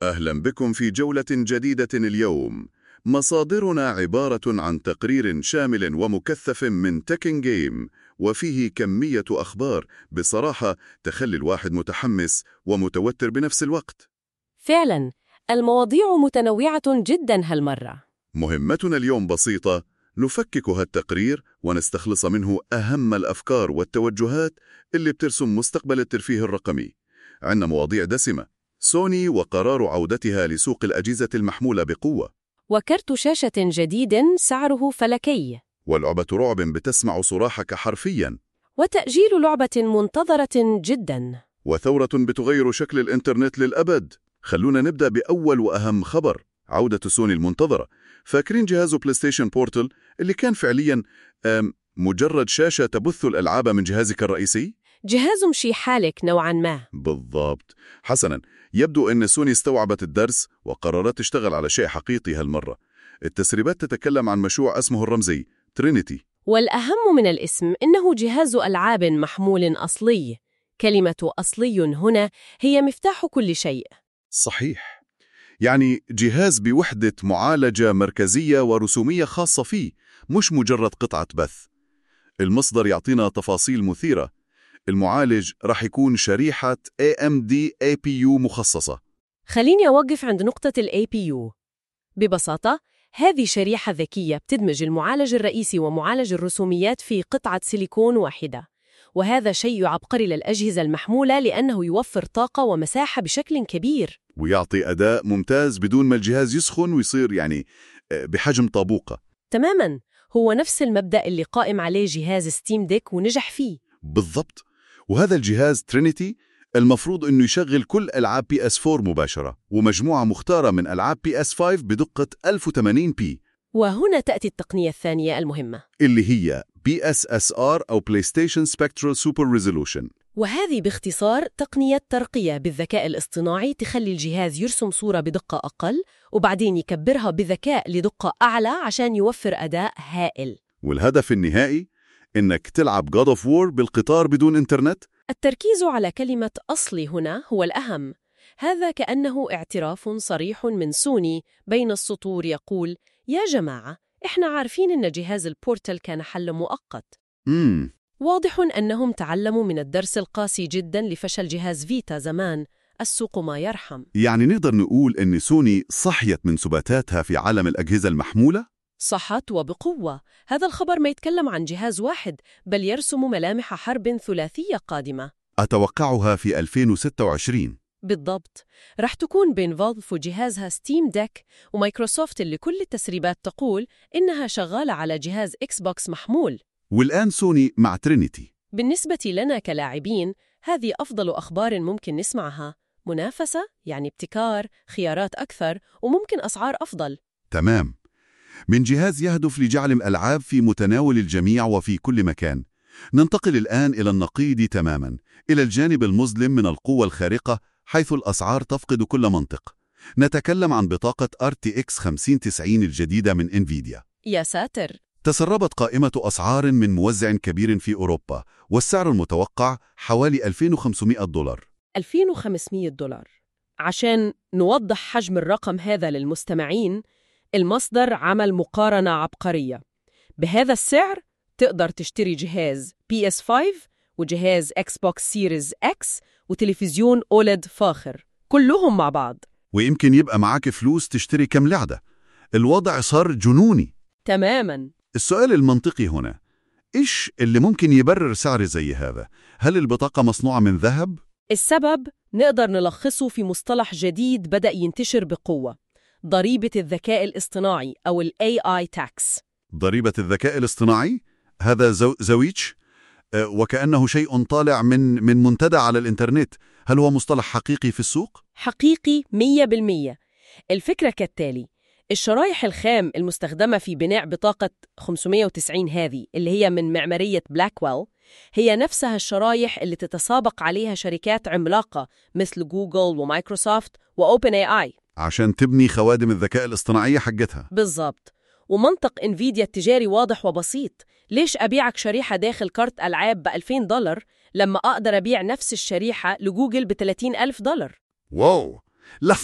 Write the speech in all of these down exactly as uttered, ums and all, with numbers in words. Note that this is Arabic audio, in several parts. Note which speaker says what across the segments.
Speaker 1: أهلا بكم في جولة جديدة اليوم. مصادرنا عبارة عن تقرير شامل ومكثف من تكن جيم، وفيه كمية أخبار بصراحة تخلي الواحد متحمس ومتوتر بنفس الوقت.
Speaker 2: فعلاً، المواضيع متنوعة جداً هالمرة.
Speaker 1: مهمتنا اليوم بسيطة، نفكك هالتقرير ونستخلص منه أهم الأفكار والتوجهات اللي بترسم مستقبل الترفيه الرقمي. عندنا مواضيع دسمة: سوني وقرار عودتها لسوق الأجهزة المحمولة بقوة،
Speaker 2: وكرت شاشة جديد سعره فلكي،
Speaker 1: ولعبة رعب بتسمع صراحك حرفياً،
Speaker 2: وتأجيل لعبة منتظرة جداً،
Speaker 1: وثورة بتغير شكل الإنترنت للأبد. خلونا نبدأ بأول وأهم خبر: عودة سوني المنتظرة. فاكرين جهاز بلايستيشن بورتال اللي كان فعلياً مجرد شاشة تبث الألعاب من جهازك الرئيسي؟
Speaker 2: جهاز مشي حالك نوعاً ما.
Speaker 1: بالضبط. حسناً، يبدو أن سوني استوعبت الدرس وقررت تشتغل على شيء حقيقي هالمرة. التسريبات تتكلم عن مشروع اسمه الرمزي ترينيتي،
Speaker 2: والأهم من الاسم إنه جهاز ألعاب محمول أصلي. كلمة أصلي هنا هي مفتاح كل شيء.
Speaker 1: صحيح، يعني جهاز بوحدة معالجة مركزية ورسومية خاصة فيه، مش مجرد قطعة بث. المصدر يعطينا تفاصيل مثيرة: المعالج راح يكون شريحة إيه إم دي إيه بي يو مخصصة.
Speaker 2: خليني أوقف عند نقطة ال إيه بي يو. ببساطة، هذه شريحة ذكية بتدمج المعالج الرئيسي ومعالج الرسوميات في قطعة سيليكون واحدة، وهذا شيء عبقري للأجهزة المحمولة لأنه يوفر طاقة ومساحة بشكل كبير،
Speaker 1: ويعطي أداء ممتاز بدون ما الجهاز يسخن ويصير يعني بحجم طابوقة.
Speaker 2: تماماً. هو نفس المبدأ اللي قائم عليه جهاز ستيم ديك ونجح فيه.
Speaker 1: بالضبط. وهذا الجهاز ترينيتي المفروض أنه يشغل كل ألعاب بي إس فور مباشرة، ومجموعة مختارة من ألعاب بي إس فايف بدقة ألف وثمانين بي.
Speaker 2: وهنا تأتي التقنية الثانية المهمة،
Speaker 1: اللي هي بي إس إس آر أو PlayStation Spectral Super Resolution.
Speaker 2: وهذه باختصار تقنية ترقية بالذكاء الاصطناعي تخلي الجهاز يرسم صورة بدقة أقل وبعدين يكبرها بذكاء لدقة أعلى عشان يوفر أداء هائل.
Speaker 1: والهدف النهائي إنك تلعب God of War بالقطار بدون إنترنت.
Speaker 2: التركيز على كلمة أصلي هنا هو الأهم. هذا كأنه اعتراف صريح من سوني بين السطور يقول: يا جماعة، إحنا عارفين إن جهاز البورتال كان حل مؤقت.
Speaker 1: مم.
Speaker 2: واضح أنهم تعلموا من الدرس القاسي جداً لفشل جهاز فيتا زمان. السوق ما يرحم.
Speaker 1: يعني نقدر نقول إن سوني صحيت من سباتاتها في عالم الأجهزة المحمولة؟
Speaker 2: صحت وبقوة. هذا الخبر ما يتكلم عن جهاز واحد، بل يرسم ملامح حرب ثلاثية قادمة.
Speaker 1: أتوقعها في ألفين وستة وعشرين.
Speaker 2: بالضبط. رح تكون بين فالف وجهازها ستيم ديك ومايكروسوفت اللي كل التسريبات تقول إنها شغالة على جهاز إكس بوكس محمول.
Speaker 1: والآن سوني مع ترينيتي.
Speaker 2: بالنسبة لنا كلاعبين، هذه أفضل أخبار ممكن نسمعها. منافسة يعني ابتكار، خيارات أكثر، وممكن أسعار أفضل.
Speaker 1: تمام. من جهاز يهدف لجعل الألعاب في متناول الجميع وفي كل مكان، ننتقل الآن إلى النقيض تماماً، إلى الجانب المظلم من القوة الخارقة، حيث الأسعار تفقد كل منطق. نتكلم عن بطاقة آر تي إكس خمسين تسعين الجديدة من إنفيديا.
Speaker 2: يا ساتر!
Speaker 1: تسربت قائمة أسعار من موزع كبير في أوروبا، والسعر المتوقع حوالي ألفين وخمسمائة دولار.
Speaker 2: ألفين وخمسمائة دولار. عشان نوضح حجم الرقم هذا للمستمعين، المصدر عمل مقارنة عبقرية. بهذا السعر تقدر تشتري جهاز بي إس فايف وجهاز إكس بوكس سيريز إكس وتلفزيون أوليد فاخر، كلهم مع بعض.
Speaker 1: ويمكن يبقى معاك فلوس تشتري كم لعبة. الوضع صار جنوني.
Speaker 2: تماماً.
Speaker 1: السؤال المنطقي هنا: إيش اللي ممكن يبرر سعر زي هذا؟ هل البطاقة مصنوعة من ذهب؟
Speaker 2: السبب نقدر نلخصه في مصطلح جديد بدأ ينتشر بقوة: ضريبة الذكاء الاصطناعي أو ال إيه آي tax.
Speaker 1: ضريبة الذكاء الاصطناعي؟ هذا زو زويتش؟ أه وكأنه شيء طالع من من منتدى على الإنترنت. هل هو مصطلح حقيقي في السوق؟
Speaker 2: حقيقي مية بالمية. الفكرة كالتالي: الشرايح الخام المستخدمة في بناء بطاقة خمسمائة وتسعين هذه اللي هي من معمارية بلاكويل هي نفسها الشرايح اللي تتسابق عليها شركات عملاقة مثل جوجل ومايكروسوفت وأوبن إيه آي
Speaker 1: عشان تبني خوادم الذكاء الاصطناعي حقتها.
Speaker 2: بالضبط. ومنطق إنفيديا التجاري واضح وبسيط: ليش أبيعك شريحة داخل كارت ألعاب بألفين دولار لما أقدر أبيع نفس الشريحة لجوجل بثلاثين ألف دولار؟
Speaker 1: واو، لحظة،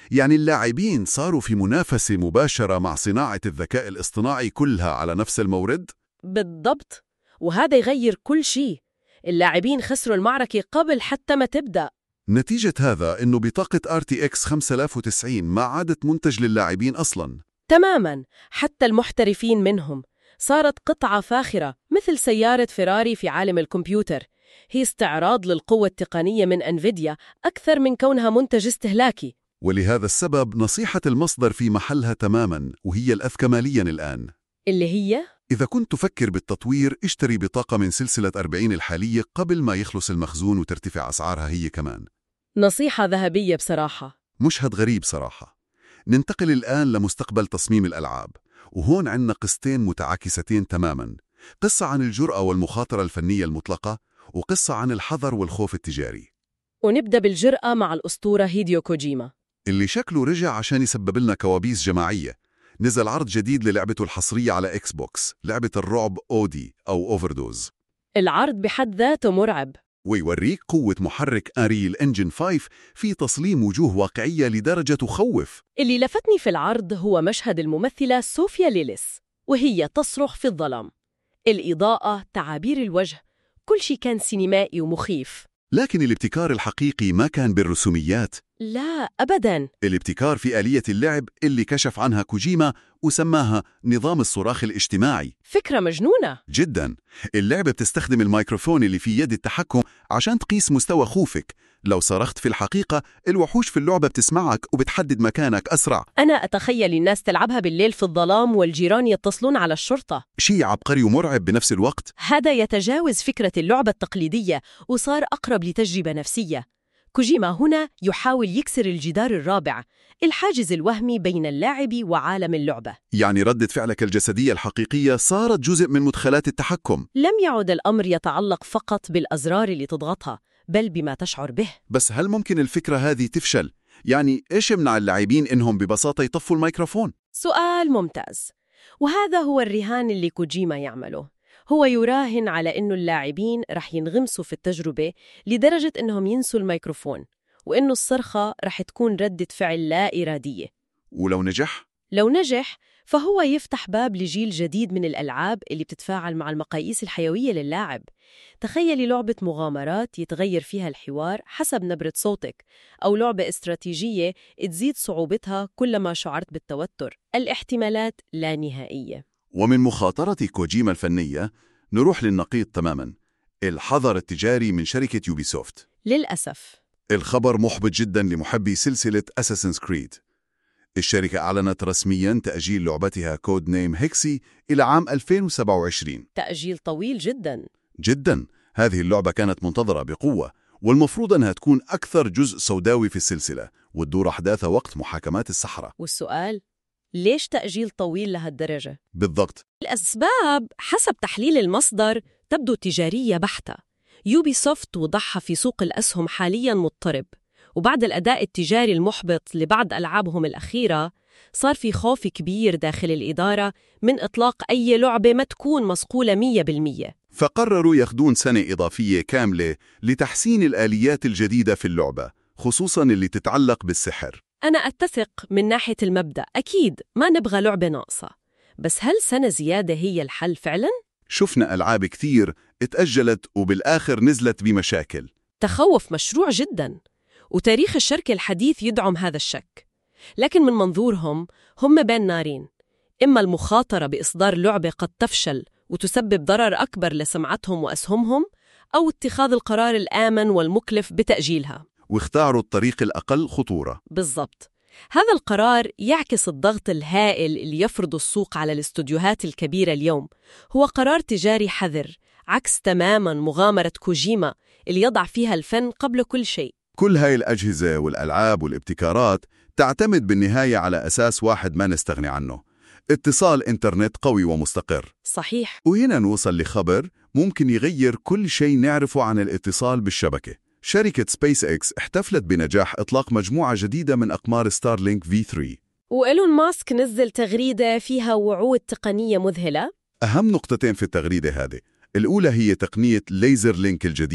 Speaker 1: يعني اللاعبين صاروا في منافسة مباشرة مع صناعة الذكاء الاصطناعي كلها على نفس المورد؟
Speaker 2: بالضبط، وهذا يغير كل شيء. اللاعبين خسروا المعركة قبل حتى ما تبدأ.
Speaker 1: نتيجة هذا إنه بطاقة آر تي إكس خمسة آلاف وتسعين ما عادت منتج للاعبين أصلاً.
Speaker 2: تماماً، حتى المحترفين منهم. صارت قطعة فاخرة مثل سيارة فيراري في عالم الكمبيوتر. هي استعراض للقوة التقنية من أنفيديا أكثر من كونها منتج استهلاكي.
Speaker 1: ولهذا السبب نصيحة المصدر في محلها تماماً، وهي الأذكى مالياً الآن.
Speaker 2: اللي هي؟
Speaker 1: إذا كنت تفكر بالتطوير، اشتري بطاقة من سلسلة أربعين الحالية قبل ما يخلص المخزون وترتفع أسعارها هي كمان.
Speaker 2: نصيحة ذهبية بصراحة.
Speaker 1: مشهد غريب صراحة. ننتقل الآن لمستقبل تصميم الألعاب، وهون عندنا قصتين متعاكستين تماماً. قصة عن الجرأة والمخاطرة الفنية المطلقة، وقصة عن الحذر والخوف التجاري.
Speaker 2: ونبدأ بالجرأة مع الأسطورة هيديو كوجيما،
Speaker 1: اللي شكله رجع عشان يسبب لنا كوابيس جماعية. نزل عرض جديد للعبته الحصرية على إكس بوكس، لعبة الرعب أودي أو أوفردوز.
Speaker 2: العرض بحد ذاته مرعب،
Speaker 1: ويوريك قوة محرك أنريل إنجن خمسة في تصميم وجوه واقعية لدرجة تخوف.
Speaker 2: اللي لفتني في العرض هو مشهد الممثلة صوفيا ليليس وهي تصرخ في الظلام. الإضاءة، تعابير الوجه، كل شيء كان سينمائي ومخيف.
Speaker 1: لكن الابتكار الحقيقي ما كان بالرسوميات.
Speaker 2: لا أبداً.
Speaker 1: الابتكار في آلية اللعب اللي كشف عنها كوجيما وسماها نظام الصراخ الاجتماعي.
Speaker 2: فكرة مجنونة
Speaker 1: جداً. اللعبة بتستخدم الميكروفون اللي في يد التحكم عشان تقيس مستوى خوفك. لو صرخت في الحقيقة، الوحوش في اللعبة بتسمعك وبتحدد مكانك أسرع.
Speaker 2: أنا أتخيل الناس تلعبها بالليل في الظلام والجيران يتصلون على الشرطة.
Speaker 1: شيء عبقري ومرعب بنفس الوقت.
Speaker 2: هذا يتجاوز فكرة اللعبة التقليدية وصار أقرب لتجربة نفسية. كوجيما هنا يحاول يكسر الجدار الرابع، الحاجز الوهمي بين اللاعب وعالم اللعبة.
Speaker 1: يعني ردة فعلك الجسدية الحقيقية صارت جزء من مدخلات التحكم.
Speaker 2: لم يعد الأمر يتعلق فقط بالأزرار اللي تضغطها، بل بما تشعر به.
Speaker 1: بس هل ممكن الفكرة هذه تفشل؟ يعني إيش يمنع اللاعبين إنهم ببساطة يطفوا الميكروفون؟
Speaker 2: سؤال ممتاز، وهذا هو الرهان اللي كوجيما يعمله. هو يراهن على إنه اللاعبين رح ينغمسوا في التجربة لدرجة إنهم ينسوا الميكروفون، وإنه الصرخة رح تكون ردة فعل لا إرادية.
Speaker 1: ولو نجح؟
Speaker 2: لو نجح فهو يفتح باب لجيل جديد من الألعاب اللي بتتفاعل مع المقاييس الحيوية للاعب. تخيلي لعبة مغامرات يتغير فيها الحوار حسب نبرة صوتك، أو لعبة استراتيجية تزيد صعوبتها كلما شعرت بالتوتر. الاحتمالات لا نهائية.
Speaker 1: ومن مخاطرة كوجيما الفنية نروح للنقيض تماماً، الحظر التجاري من شركة يوبيسوفت.
Speaker 2: للأسف
Speaker 1: الخبر محبط جداً لمحبي سلسلة أساسنز كريد. الشركة أعلنت رسمياً تأجيل لعبتها كود نيم هيكسي إلى عام ألفين وسبعة وعشرين.
Speaker 2: تأجيل طويل جداً.
Speaker 1: جداً. هذه اللعبة كانت منتظرة بقوة، والمفروض أنها تكون أكثر جزء سوداوي في السلسلة، وتدور أحداثها وقت محاكمات السحرة.
Speaker 2: والسؤال، ليش تأجيل طويل لهالدرجة؟
Speaker 1: بالضبط.
Speaker 2: الأسباب حسب تحليل المصدر تبدو تجارية بحتة. يوبيسوفت وضعها في سوق الأسهم حالياً مضطرب، وبعد الأداء التجاري المحبط لبعض ألعابهم الأخيرة صار في خوف كبير داخل الإدارة من إطلاق أي لعبة ما تكون مصقولة مية بالمية.
Speaker 1: فقرروا ياخدون سنة إضافية كاملة لتحسين الآليات الجديدة في اللعبة، خصوصاً اللي تتعلق بالسحر.
Speaker 2: أنا أتفق من ناحية المبدأ، أكيد ما نبغى لعبة ناقصة، بس هل سنة زيادة هي الحل فعلاً؟
Speaker 1: شفنا ألعاب كتير اتأجلت وبالآخر نزلت بمشاكل.
Speaker 2: تخوف مشروع جداً، وتاريخ الشركة الحديث يدعم هذا الشك. لكن من منظورهم هم بين نارين، إما المخاطرة بإصدار لعبة قد تفشل وتسبب ضرر أكبر لسمعتهم وأسهمهم، أو اتخاذ القرار الآمن والمكلف بتأجيلها.
Speaker 1: واختاروا الطريق الأقل خطورة.
Speaker 2: بالضبط. هذا القرار يعكس الضغط الهائل اللي يفرض السوق على الاستوديوهات الكبيرة اليوم. هو قرار تجاري حذر، عكس تماماً مغامرة كوجيما اللي يضع فيها الفن قبل كل شيء.
Speaker 1: كل هاي الأجهزة والألعاب والابتكارات تعتمد بالنهاية على أساس واحد ما نستغني عنه: اتصال إنترنت قوي ومستقر.
Speaker 2: صحيح.
Speaker 1: وهنا نوصل لخبر ممكن يغير كل شيء نعرفه عن الاتصال بالشبكة. شركة سبيس إكس احتفلت بنجاح إطلاق مجموعة جديدة من أقمار ستارلينك في ثلاثة.
Speaker 2: وإيلون ماسك نزل تغريدة فيها وعود تقنية مذهلة.
Speaker 1: أهم نقطتين في التغريدة هذه: الأولى هي تقنية ليزر لينك الجديدة،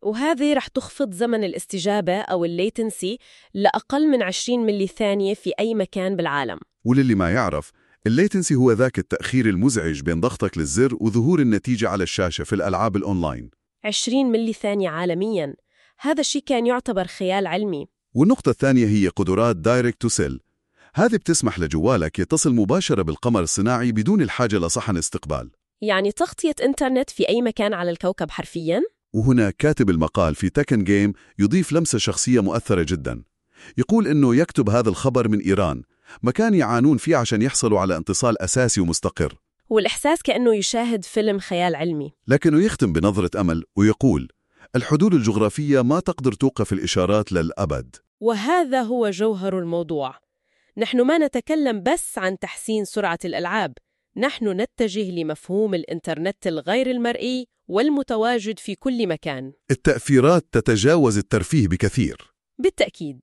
Speaker 2: وهذه رح تخفض زمن الاستجابة أو الليتنسي لأقل من عشرين ملي ثانية في أي مكان بالعالم.
Speaker 1: وللي ما يعرف، الليتنسي هو ذاك التأخير المزعج بين ضغطك للزر وظهور النتيجة على الشاشة في الألعاب الأونلاين.
Speaker 2: عشرين ملي ثانية عالمياً، هذا الشيء كان يعتبر خيال علمي.
Speaker 1: والنقطة الثانية هي قدرات دايركت تو سيل. هذه بتسمح لجوالك يتصل مباشرة بالقمر الصناعي بدون الحاجة لصحن استقبال.
Speaker 2: يعني تغطية إنترنت في أي مكان على الكوكب حرفياً؟
Speaker 1: وهنا كاتب المقال في تكن جيم يضيف لمسة شخصية مؤثرة جدا. يقول إنه يكتب هذا الخبر من إيران، مكان يعانون فيه عشان يحصلوا على اتصال أساسي ومستقر،
Speaker 2: والإحساس كأنه يشاهد فيلم خيال علمي.
Speaker 1: لكنه يختم بنظرة أمل ويقول: الحدود الجغرافية ما تقدر توقف الإشارات للأبد.
Speaker 2: وهذا هو جوهر الموضوع. نحن ما نتكلم بس عن تحسين سرعة الألعاب، نحن نتجه لمفهوم الإنترنت الغير المرئي والمتواجد في كل مكان.
Speaker 1: التأثيرات تتجاوز الترفيه بكثير.
Speaker 2: بالتأكيد،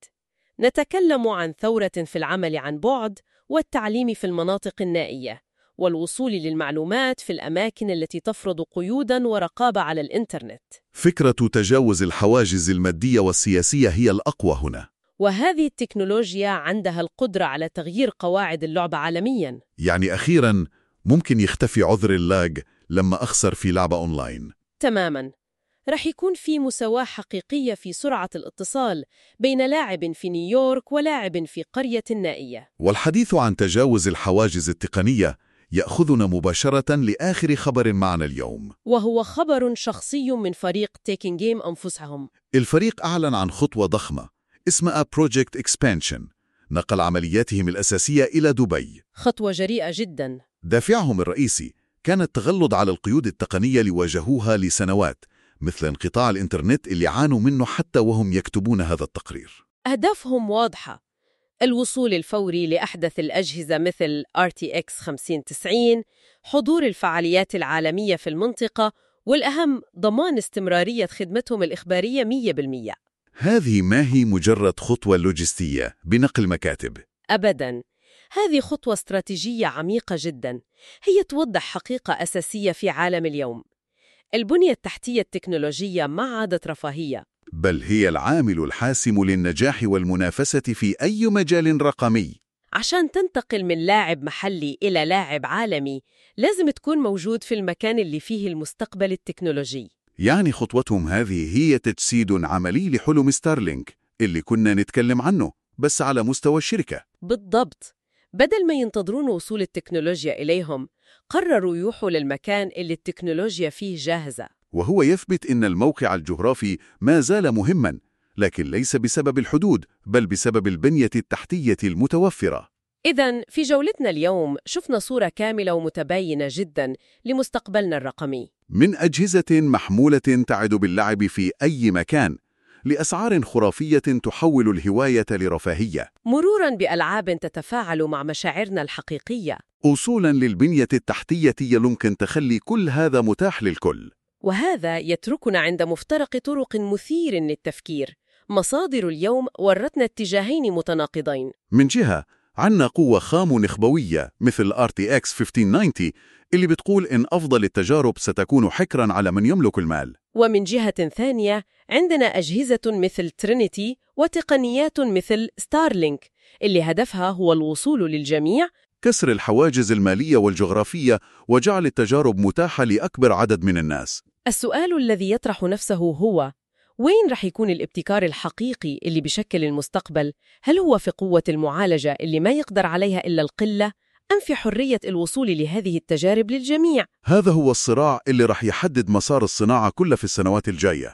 Speaker 2: نتكلم عن ثورة في العمل عن بعد والتعليم في المناطق النائية، والوصول للمعلومات في الأماكن التي تفرض قيوداً ورقابة على الإنترنت.
Speaker 1: فكرة تجاوز الحواجز المادية والسياسية هي الأقوى هنا.
Speaker 2: وهذه التكنولوجيا عندها القدرة على تغيير قواعد اللعبة عالمياً.
Speaker 1: يعني أخيراً ممكن يختفي عذر اللاج لما أخسر في لعبة أونلاين.
Speaker 2: تماماً، رح يكون في مساواة حقيقية في سرعة الاتصال بين لاعب في نيويورك ولاعب في قرية نائية.
Speaker 1: والحديث عن تجاوز الحواجز التقنية يأخذنا مباشرة لآخر خبر معنا اليوم،
Speaker 2: وهو خبر شخصي من فريق تيكن جيم أنفسهم.
Speaker 1: الفريق أعلن عن خطوة ضخمة اسمها Project Expansion، نقل عملياتهم الأساسية إلى دبي.
Speaker 2: خطوة جريئة جداً.
Speaker 1: دافعهم الرئيسي كان التغلظ على القيود التقنية اللي واجهوها لسنوات، مثل انقطاع الإنترنت اللي عانوا منه حتى وهم يكتبون هذا التقرير.
Speaker 2: أهدافهم واضحة: الوصول الفوري لأحدث الأجهزة مثل آر تي إكس خمسين تسعين، حضور الفعاليات العالمية في المنطقة، والأهم ضمان استمرارية خدمتهم الإخبارية مية بالمية.
Speaker 1: هذه ما هي مجرد خطوة لوجستية بنقل مكاتب.
Speaker 2: أبداً، هذه خطوة استراتيجية عميقة جداً. هي توضح حقيقة أساسية في عالم اليوم: البنية التحتية التكنولوجية ما عادت رفاهية،
Speaker 1: بل هي العامل الحاسم للنجاح والمنافسة في أي مجال رقمي.
Speaker 2: عشان تنتقل من لاعب محلي إلى لاعب عالمي لازم تكون موجود في المكان اللي فيه المستقبل التكنولوجي.
Speaker 1: يعني خطوتهم هذه هي تجسيد عملي لحلم ستارلينك اللي كنا نتكلم عنه، بس على مستوى الشركة.
Speaker 2: بالضبط، بدل ما ينتظرون وصول التكنولوجيا إليهم، قرروا يوحوا للمكان اللي التكنولوجيا فيه جاهزة.
Speaker 1: وهو يثبت إن الموقع الجغرافي ما زال مهماً، لكن ليس بسبب الحدود، بل بسبب البنية التحتية المتوفرة.
Speaker 2: إذن في جولتنا اليوم شفنا صورة كاملة ومتباينة جداً لمستقبلنا الرقمي،
Speaker 1: من أجهزة محمولة تعد باللعب في أي مكان، لأسعار خرافية تحول الهواية لرفاهية،
Speaker 2: مروراً بألعاب تتفاعل مع مشاعرنا الحقيقية،
Speaker 1: وصولاً للبنية التحتية يمكن تخلي كل هذا متاح للكل.
Speaker 2: وهذا يتركنا عند مفترق طرق مثير للتفكير. مصادر اليوم ورتنا اتجاهين متناقضين.
Speaker 1: من جهة عنا قوة خام نخبوية مثل آر تي إكس خمسة آلاف وتسعين اللي بتقول إن أفضل التجارب ستكون حكراً على من يملك المال.
Speaker 2: ومن جهة ثانية عندنا أجهزة مثل ترينيتي وتقنيات مثل ستارلينك اللي هدفها هو الوصول للجميع،
Speaker 1: كسر الحواجز المالية والجغرافية وجعل التجارب متاحة لأكبر عدد من الناس.
Speaker 2: السؤال الذي يطرح نفسه هو: وين رح يكون الابتكار الحقيقي اللي بشكل المستقبل؟ هل هو في قوة المعالجة اللي ما يقدر عليها إلا القلة، أم في حرية الوصول لهذه التجارب للجميع؟
Speaker 1: هذا هو الصراع اللي رح يحدد مسار الصناعة كلها في السنوات الجاية.